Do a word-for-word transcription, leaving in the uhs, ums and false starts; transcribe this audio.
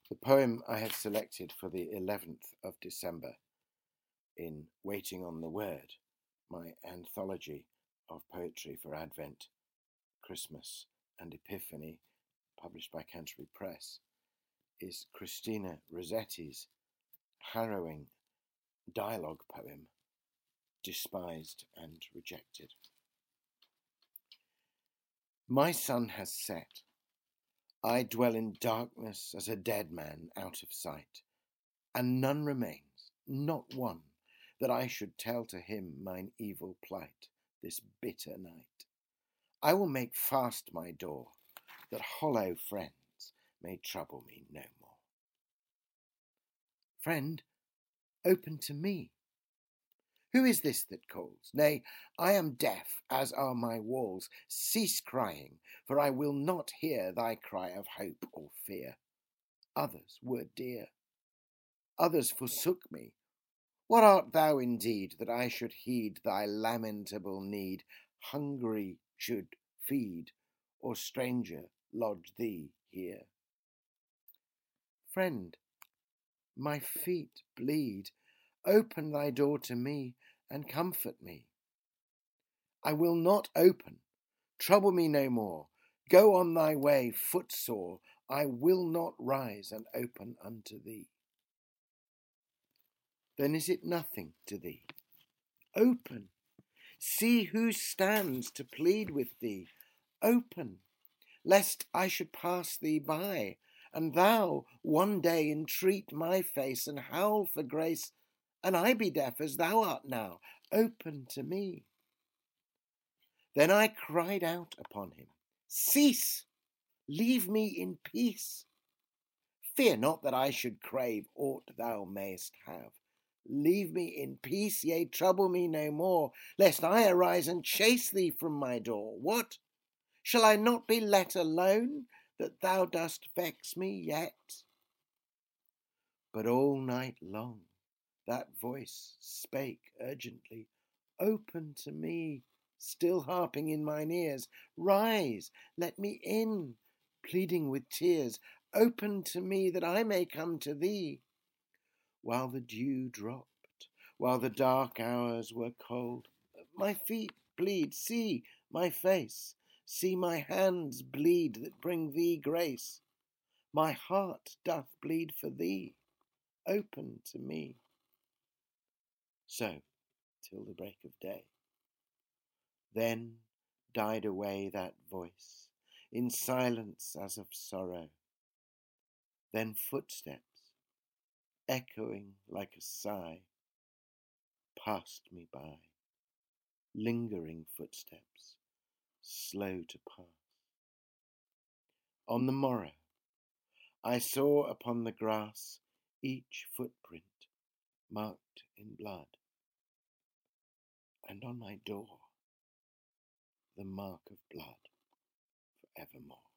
The poem I have selected for the eleventh of December in Waiting on the Word, my anthology of poetry for Advent, Christmas and Epiphany, published by Canterbury Press, is Christina Rossetti's harrowing dialogue poem, Despised and Rejected. My sun has set. I dwell in darkness as a dead man out of sight, and none remains, not one, that I should tell to him mine evil plight this bitter night. I will make fast my door, that hollow friends may trouble me no more. Friend, open to me. Who is this that calls? Nay, I am deaf, as are my walls. Cease crying, for I will not hear thy cry of hope or fear. Others were dear. Others forsook me. What art thou indeed, that I should heed thy lamentable need? Hungry should feed, or stranger lodge thee here. Friend, my feet bleed. Open thy door to me, and comfort me. I will not open. Trouble me no more. Go on thy way, footsore. I will not rise and open unto thee. Then is it nothing to thee? Open. See who stands to plead with thee. Open, lest I should pass thee by, and thou one day entreat my face and howl for grace, and I be deaf as thou art now. Open to me. Then I cried out upon him, Cease! Leave me in peace. Fear not that I should crave aught thou mayst have. Leave me in peace, yea, trouble me no more, lest I arise and chase thee from my door. What? Shall I not be let alone, that thou dost vex me yet? But all night long that voice spake urgently, Open to me, still harping in mine ears. Rise, let me in, pleading with tears. Open to me, that I may come to thee. While the dew dropped, while the dark hours were cold, my feet bleed, see my face, see my hands bleed that bring thee grace. My heart doth bleed for thee. Open to me. So, till the break of day. Then died away that voice, in silence as of sorrow. Then footsteps, echoing like a sigh, passed me by, lingering footsteps, slow to pass. On the morrow, I saw upon the grass each footprint marked in blood, and on my door the mark of blood for evermore.